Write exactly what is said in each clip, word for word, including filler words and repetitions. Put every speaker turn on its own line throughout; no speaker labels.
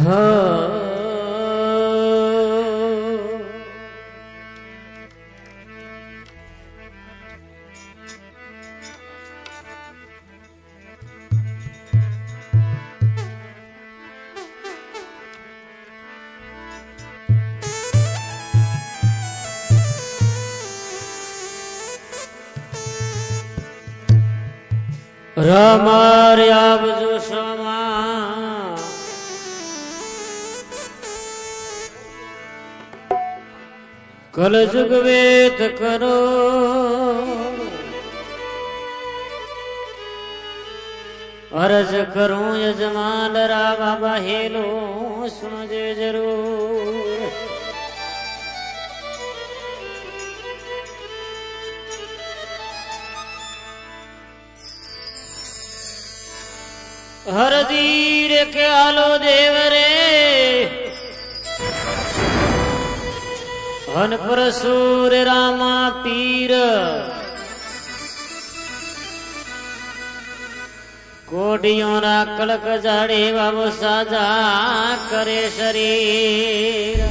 रामार आवजो क्षमा कल जुग वेत करो अर्ज करूं यजमान रा बाबा हेलो सुनजे जरूर। हर धीर के आलो देव रे हन परसूर रामा पीर कोडियों रा कलक जाड़े बाबू साजा करे शरीर।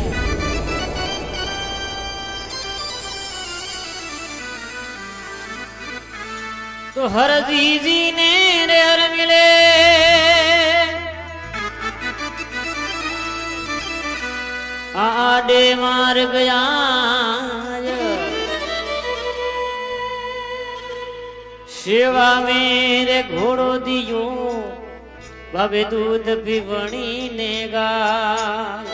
तो हर दीजी ने रे हर मिले आडे मार गया सेवा मेरे घोड़ो दियो बाबे दूध पीवणी ने गाय।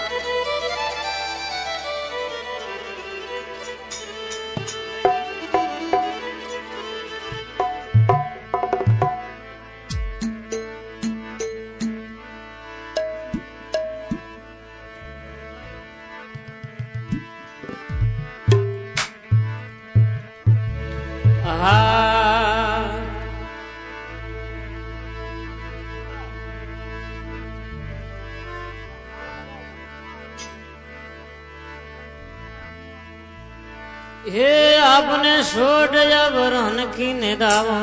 हे आपने छोड़ जबरन की निदावो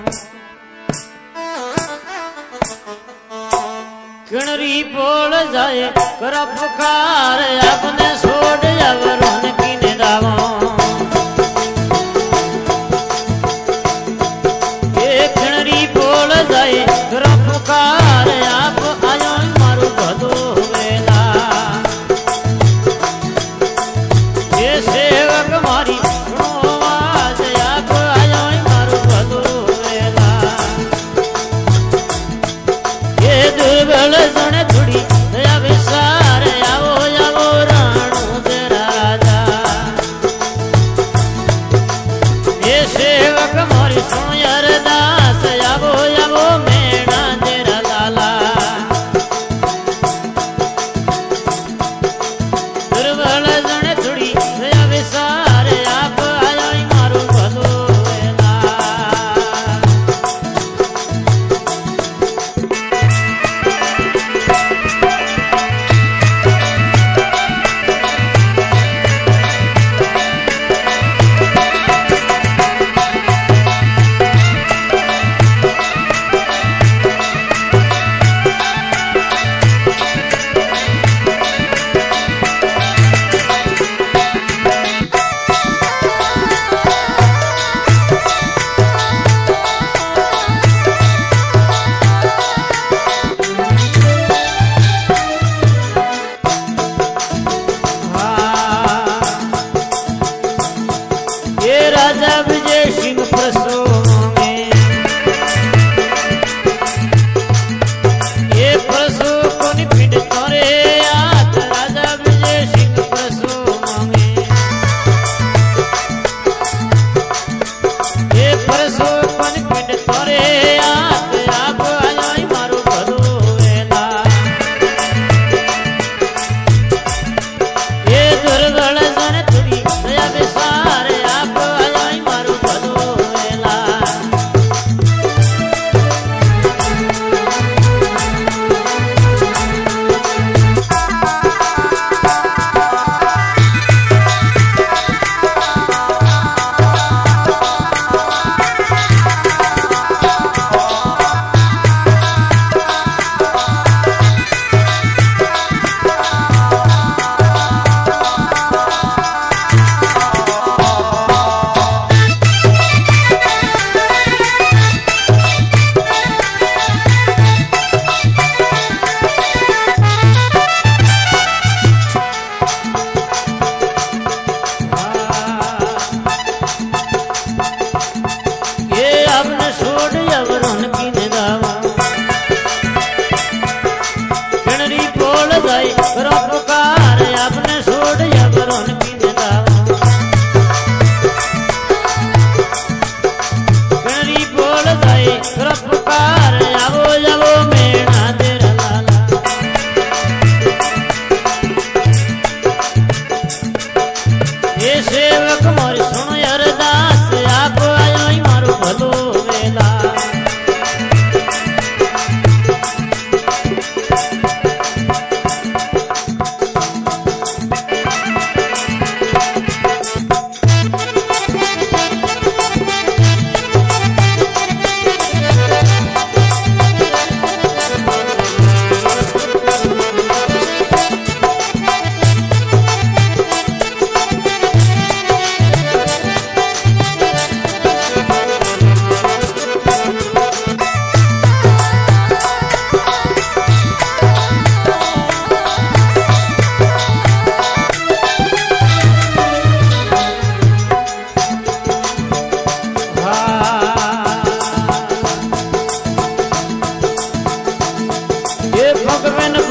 किणरी पोल जाए कर पुकार आपने छोड़ जबरन की निदावो ये किणरी पोल जाए कर पुकार आप आयो मारू भदो वेला। ये सेवक मारी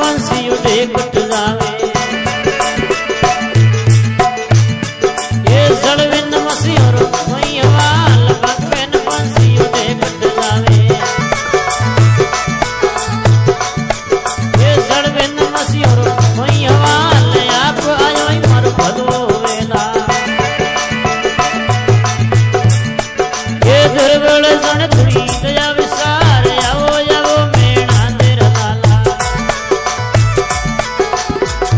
बंसी उठे कट जावे ये जड़विन मसियोर मैवाल भगवेन बंसी उठे कट जावे ये जड़विन मसियोर मैवाल आप आयो मर भदो वेला ये दुर्बल जन थुड़ी दया विसार आवो आवो मेणा तेरा लाला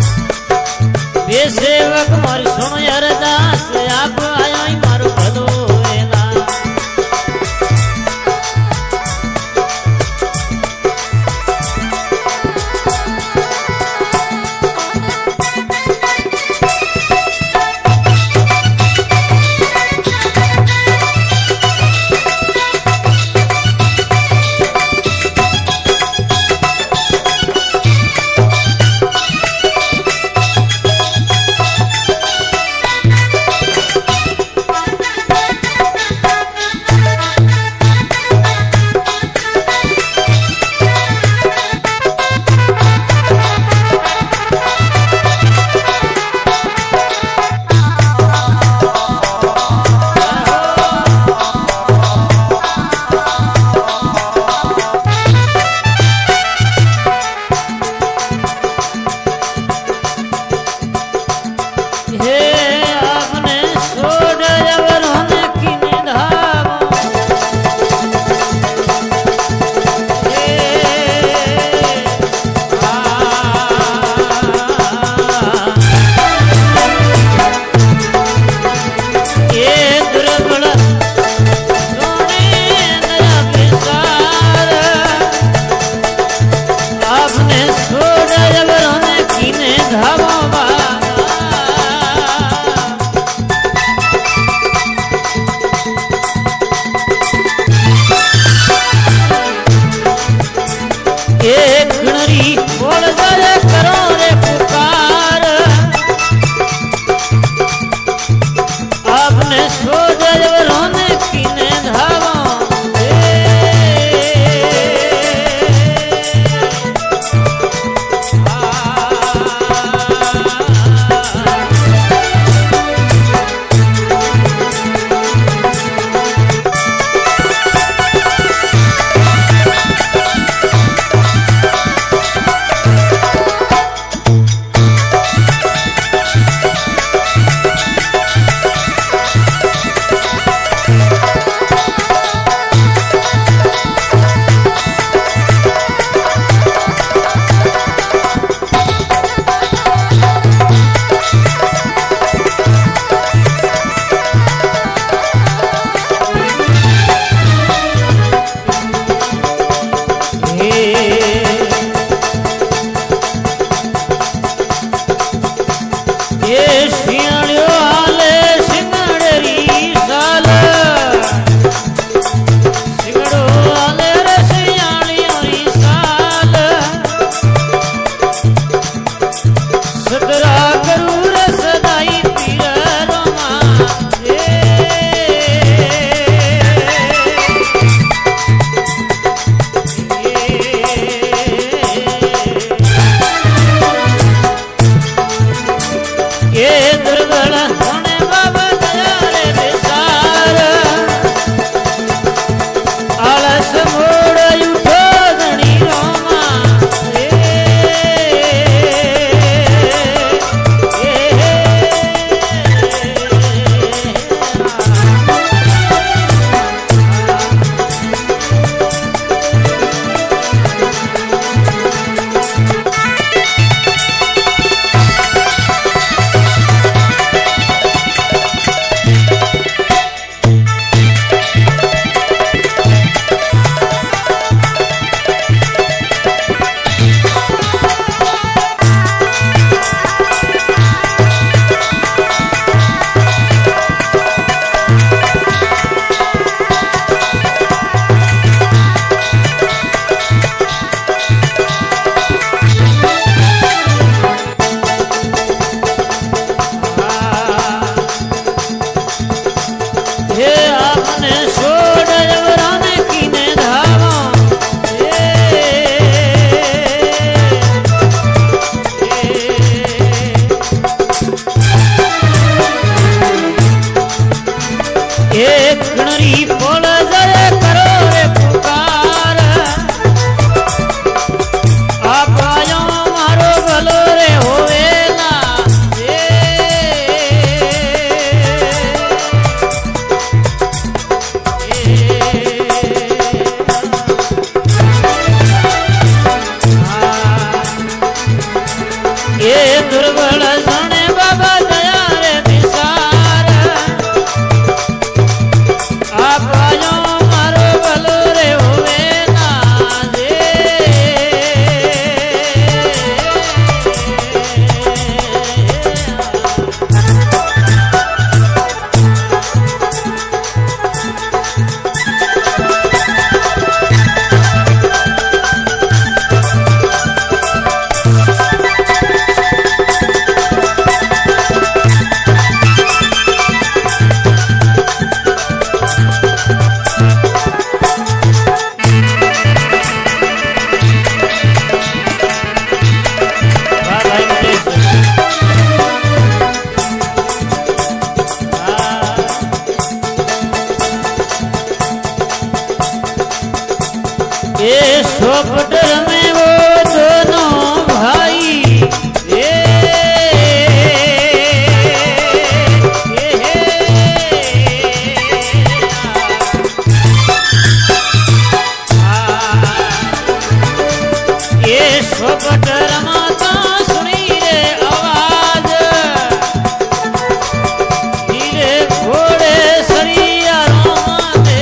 ये सोपट में वो दोनों भाई ये ये सोपट रमाता सुनी रे आवाज धीरे घोड़े सरिया रोमाते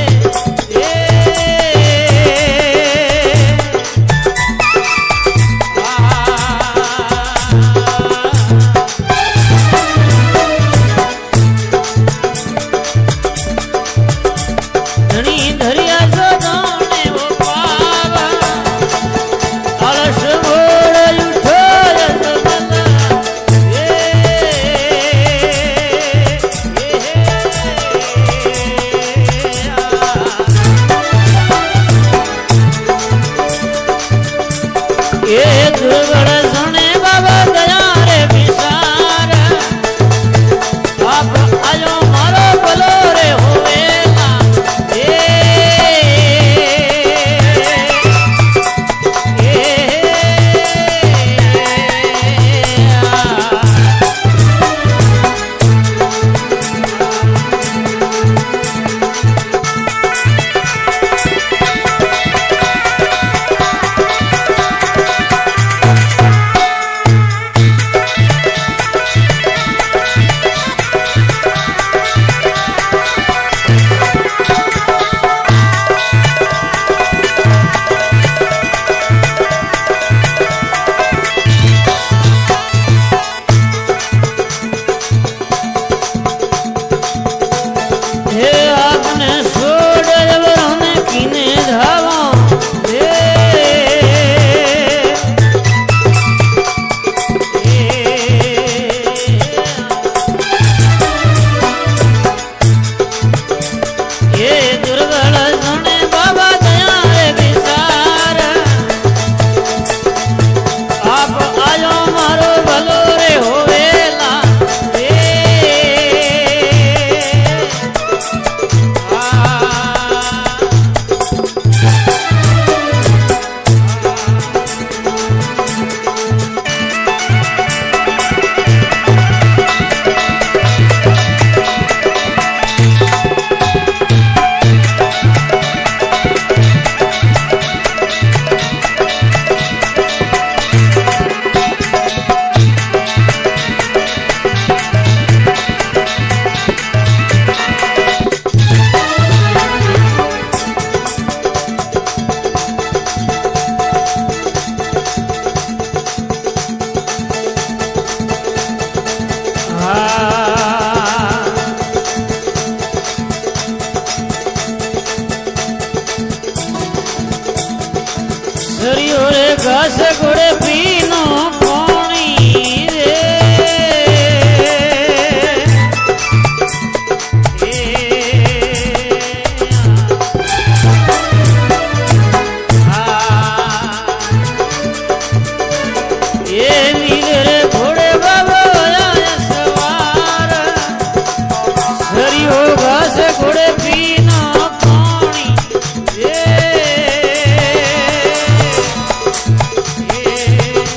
घास घोड़े पीनो पानी रे ये नीले रे घोड़े बाबा सवार सरियो घास घोड़े पीनो पानी रे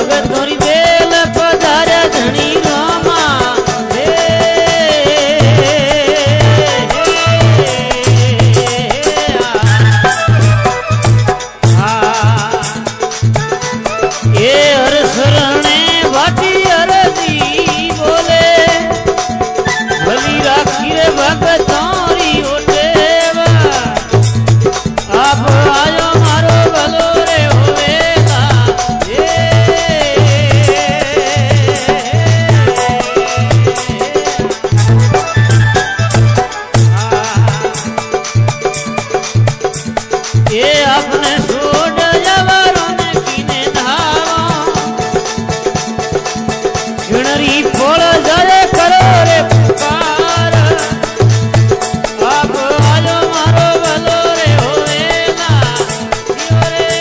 भगत थोड़ी बेल पधारे धनी रामा हे ये हर शरणे भाटी अरजी बोले भली राखी रे भगतारी ओटेवा आप आयो मारो भलो रे होवेला ये ये आपने छोड़ जवारों ने कीने धारो झुनरी फोड़ जाए करो रे पुकार आप आलो मारो भलो रे होवेला जियो रे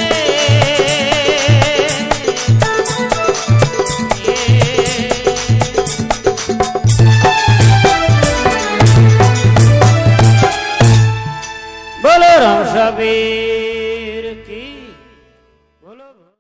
बोलो राम सबे